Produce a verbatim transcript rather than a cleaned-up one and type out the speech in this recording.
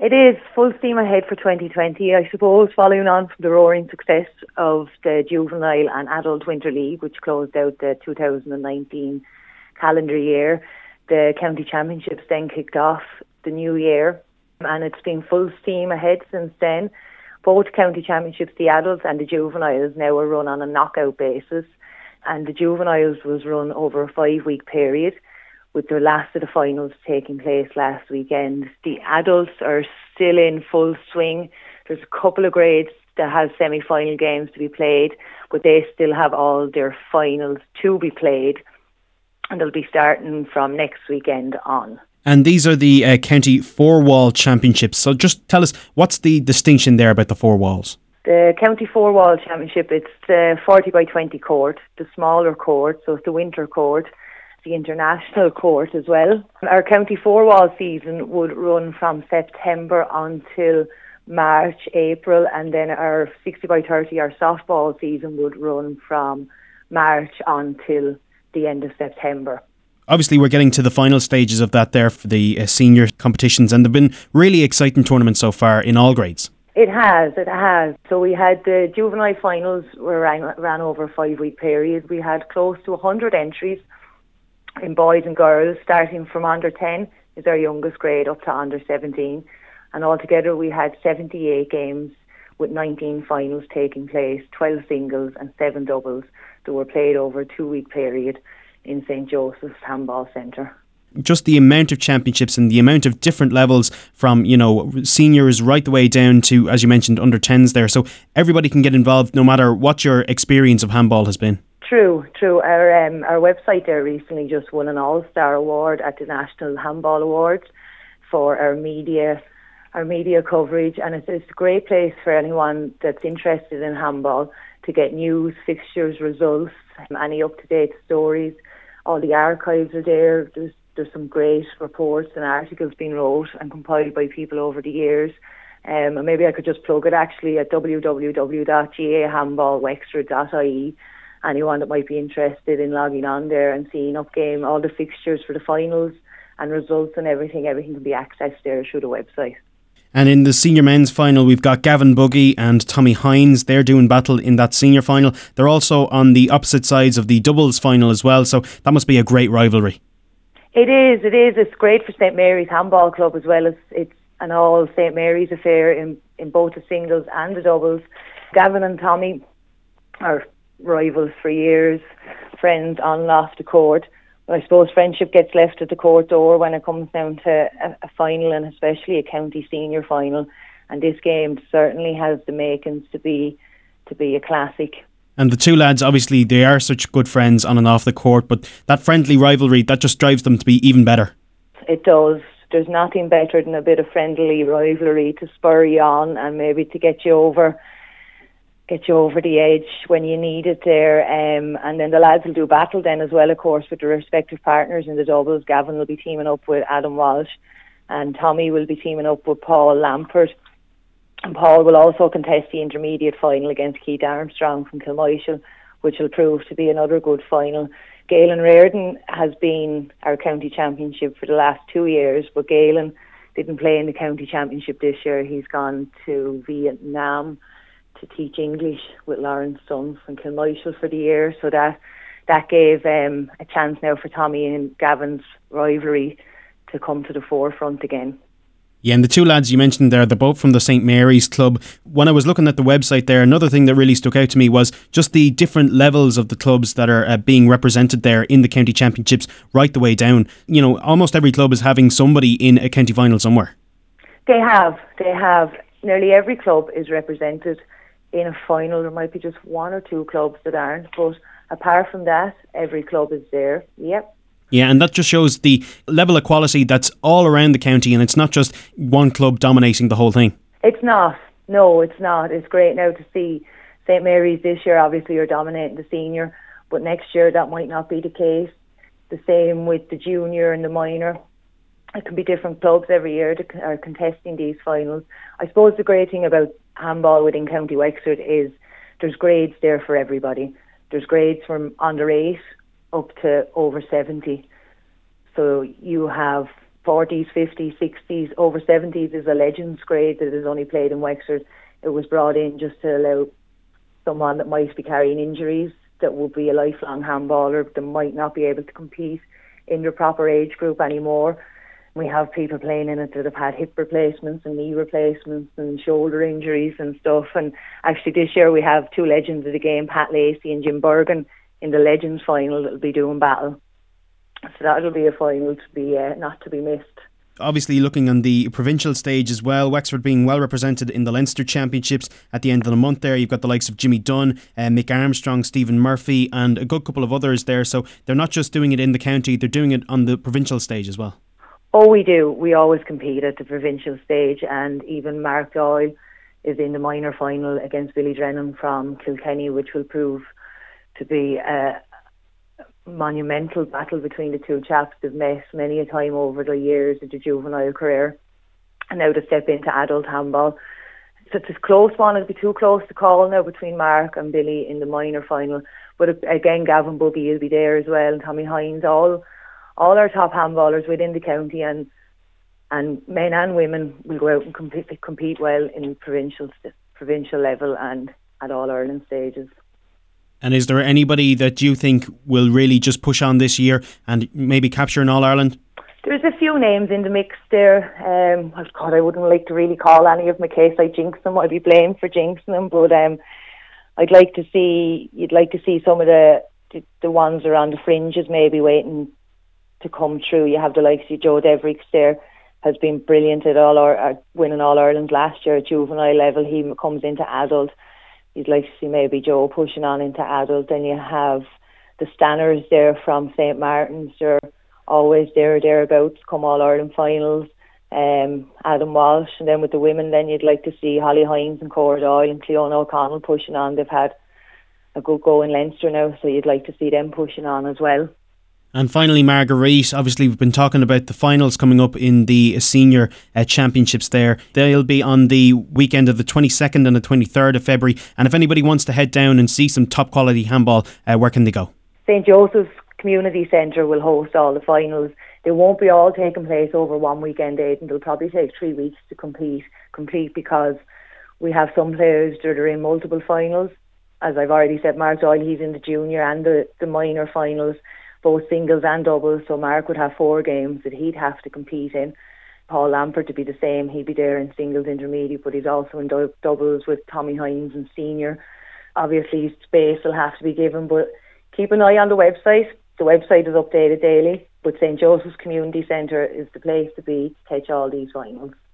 It is full steam ahead for twenty twenty, I suppose, following on from the roaring success of the Juvenile and Adult Winter League, which closed out the two thousand nineteen calendar year. The County Championships then kicked off the new year, and it's been full steam ahead since then. Both County Championships, the Adults and the Juveniles, now are run on a knockout basis, and the Juveniles was run over a five-week period, with the last of the finals taking place last weekend. The Adults are still in full swing. There's a couple of grades that have semi-final games to be played, but they still have all their finals to be played, and they'll be starting from next weekend on. And these are the uh, County Four-Wall Championships. So just tell us, what's the distinction there about the four walls? The County Four-Wall Championship, it's the forty by twenty court, the smaller court, so it's the winter court, the international court as well. Our County Four-Wall season would run from September until March, April, and then our sixty by thirty, our softball season, would run from March until the end of September. Obviously, we're getting to the final stages of that there for the uh, senior competitions, and they've been really exciting tournaments so far in all grades. It has, it has. So we had the juvenile finals were ran, ran over a five-week period. We had close to one hundred entries in boys and girls, starting from under ten is our youngest grade up to under seventeen. And altogether we had seventy-eight games with nineteen finals taking place, twelve singles and seven doubles that were played over a two-week period in Saint Joseph's Handball Centre. Just the amount of championships and the amount of different levels from, you know, seniors right the way down to, as you mentioned, under tens there. So everybody can get involved no matter what your experience of handball has been. True, true. Our um, our website there recently just won an All-Star Award at the National Handball Awards for our media our media coverage, and it's, it's a great place for anyone that's interested in handball to get news, fixtures, results, any up-to-date stories. All the archives are there. There's there's some great reports and articles being wrote and compiled by people over the years. Um, and maybe I could just plug it actually at w w w dot g a handball wexford dot i e. Anyone that might be interested in logging on there and seeing up game, all the fixtures for the finals and results and everything, everything can be accessed there through the website. And in the senior men's final, we've got Gavin Buggy and Tommy Hines. They're doing battle in that senior final. They're also on the opposite sides of the doubles final as well, so that must be a great rivalry. It is, it is. It's great for Saint Mary's Handball Club as well. It's, it's an all Saint Mary's affair in, in both the singles and the doubles. Gavin and Tommy are rivals for years, friends on and off the court. But I suppose friendship gets left at the court door when it comes down to a, a final, and especially a county senior final. And this game certainly has the makings to be to be a classic. And the two lads, obviously, they are such good friends on and off the court, but that friendly rivalry, that just drives them to be even better. It does. There's nothing better than a bit of friendly rivalry to spur you on and maybe to get you over get you over the edge when you need it there. Um, and then the lads will do battle then as well, of course, with their respective partners in the doubles. Gavin will be teaming up with Adam Walsh, and Tommy will be teaming up with Paul Lampert. And Paul will also contest the intermediate final against Keith Armstrong from Kilmichael, which will prove to be another good final. Galen Reardon has been our county championship for the last two years, but Galen didn't play in the county championship this year. He's gone to Vietnam to teach English with Lawrence Dunn from Kilmichael for the year. So that that gave um, a chance now for Tommy and Gavin's rivalry to come to the forefront again. Yeah, and the two lads you mentioned there, they're both from the Saint Mary's Club. When I was looking at the website there, another thing that really stuck out to me was just the different levels of the clubs that are uh, being represented there in the county championships right the way down. You know, almost every club is having somebody in a county final somewhere. They have, they have. Nearly every club is represented in a final. There might be just one or two clubs that aren't, but apart from that, every club is there. Yep. Yeah, and that just shows the level of quality that's all around the county, and it's not just one club dominating the whole thing. It's not. No, it's not. It's great now to see Saint Mary's this year obviously are dominating the senior, but next year that might not be the case. The same with the junior and the minor. It can be different clubs every year that are contesting these finals. I suppose the great thing about handball within County Wexford is there's grades there for everybody. There's grades from under eight up to over seventy. So you have forties, fifties, sixties, over seventies is a Legends grade that is only played in Wexford. It was brought in just to allow someone that might be carrying injuries, that would be a lifelong handballer, that might not be able to compete in their proper age group anymore. We have people playing in it that have had hip replacements and knee replacements and shoulder injuries and stuff. And actually this year we have two legends of the game, Pat Lacey and Jim Bergen, in the Legends final that will be doing battle. So that'll be a final to be uh, not to be missed. Obviously looking on the provincial stage as well, Wexford being well represented in the Leinster Championships at the end of the month there. You've got the likes of Jimmy Dunn, uh, Mick Armstrong, Stephen Murphy and a good couple of others there. So they're not just doing it in the county, they're doing it on the provincial stage as well. Oh, we do. We always compete at the provincial stage, and even Mark Doyle is in the minor final against Billy Drennan from Kilkenny, which will prove to be a monumental battle between the two chaps. They've met many a time over the years of their juvenile career, and now to step into adult handball. So it's a close one. It'll be too close to call now between Mark and Billy in the minor final. But again, Gavin Buggy will be there as well, and Tommy Hines, all all our top handballers within the county, and and men and women will go out and compete, compete well in provincial provincial level and at All Ireland stages. And is there anybody that you think will really just push on this year and maybe capture an All Ireland? There's a few names in the mix there. Um, oh God, I wouldn't like to really call any of my case. I jinx them. I'd be blamed for jinxing them. But um, I'd like to see. You'd like to see some of the the, the ones around the fringes maybe waiting to come through. You have the likes of Joe Devericks there, has been brilliant at all our, uh, winning All Ireland last year at juvenile level. He comes into adult. You'd like to see maybe Joe pushing on into adult. Then you have the Stanners there from Saint Martin's. They're always there, thereabouts, come All Ireland finals. Um, Adam Walsh. And then with the women, then you'd like to see Holly Hines and Cora Doyle and Cleona O'Connell pushing on. They've had a good go in Leinster now, so you'd like to see them pushing on as well. And finally, Marguerite, obviously we've been talking about the finals coming up in the senior uh, championships there. They'll be on the weekend of the twenty-second and the twenty-third of February. And if anybody wants to head down and see some top quality handball, uh, where can they go? Saint Joseph's Community Centre will host all the finals. They won't be all taking place over one weekend, Aidan. They'll probably take three weeks to compete, complete because we have some players that are in multiple finals. As I've already said, Mark Doyle, he's in the junior and the, the minor finals, both singles and doubles, so Mark would have four games that he'd have to compete in. Paul Lampert to be the same, he'd be there in singles intermediate, but he's also in du- doubles with Tommy Hines and senior. Obviously space will have to be given, but keep an eye on the website. The website is updated daily, but Saint Joseph's Community Centre is the place to be to catch all these finals.